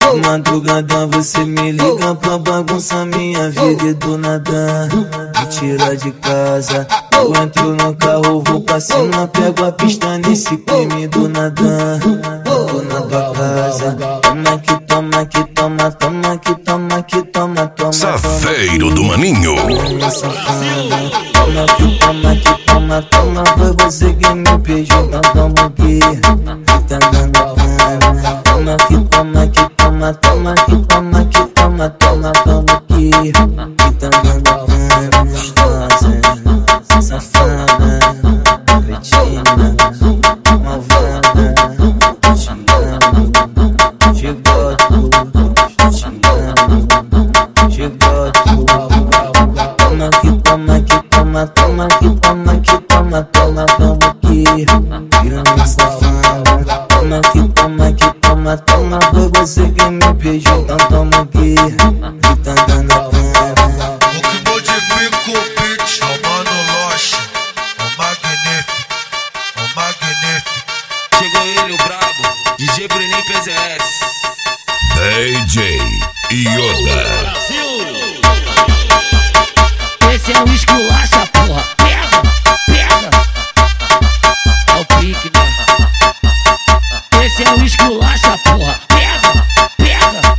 Madrugada você me liga pra bagunçar minha vida e do nada me tira de casa. Eu entro no carro, vou pra cima, pego a pista nesse crime do nada. Tô na tua casa. Toma que toma, que toma, toma que toma, que toma, toma. Safeiro do Maninho. Toma que toma, que toma, toma. Foi você que me beijou, então toma aqui. Que tá dando raiva. Toma que toma, que toma, toma que toma, que toma, toma, toma aqui. Que tá dando raiva. Gostosa, safada, cretina, malvada. Te amo, te gosto, te amo, te gosto. Toma que toma, que toma, toma que toma, que toma, toma, toma aqui. Piranha safada. Toma que toma, que toma, toma. Foi você que me beijou, então toma aqui. Que tá dando raiva. O que modifica o beat, o Mano Loche, o Magnífico, o Magnífico. Chegou ele, o brabo, DJ Bruninho PZS. DJ Yoda. Esse é o esculacha, porra. Pega, pega. É o pique, né? Esse é o esculacha, porra. Pega, pega.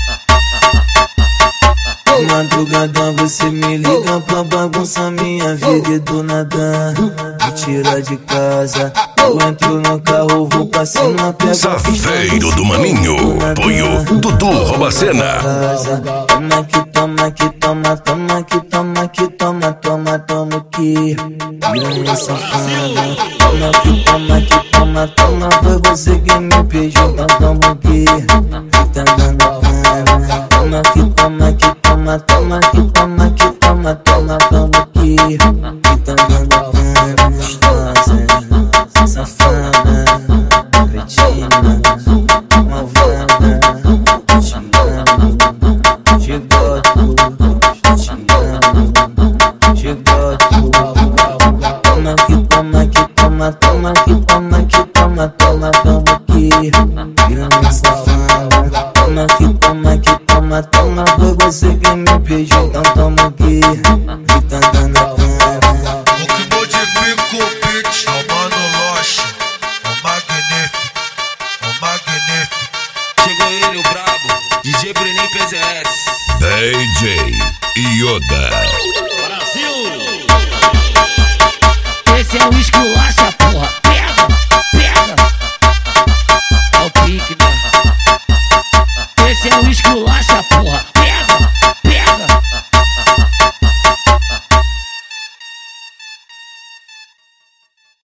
Madrugada você me liga pra bagunçar minha vida e do nada me tira de casa. Eu entro no carro, vou pra cima, pego a pista Safeiro do Maninho. Apoio Dudu Robacena. Toma que toma, que toma, toma que toma, que toma, toma, toma aqui. Piranha safada. Toma que toma, que toma, toma. Foi você que me beijou, então toma aqui. Que tá dando raiva. Toma que toma, que toma, toma que toma, que toma, toma, toma aqui. Que tá dando raiva. Gostosa, safada, cretina, malvada. Te amo, te gosto, te amo, te gosto. Toma que toma, que toma, toma que toma, que toma, toma, toma aqui. Piranha safada. Toma que toma, que toma, toma. Foi você que me beijou, então toma aqui. Que tá dando raiva. O que modifica o beat, o Mano Loche, o Magnífico, o Magnífico. Chegou ele, o brabo, DJ Bruninho PZS. DJ Yoda. Esse é o esculacha, porra. Pega, pega. É o pique, né? Esse é o esculacha, porra.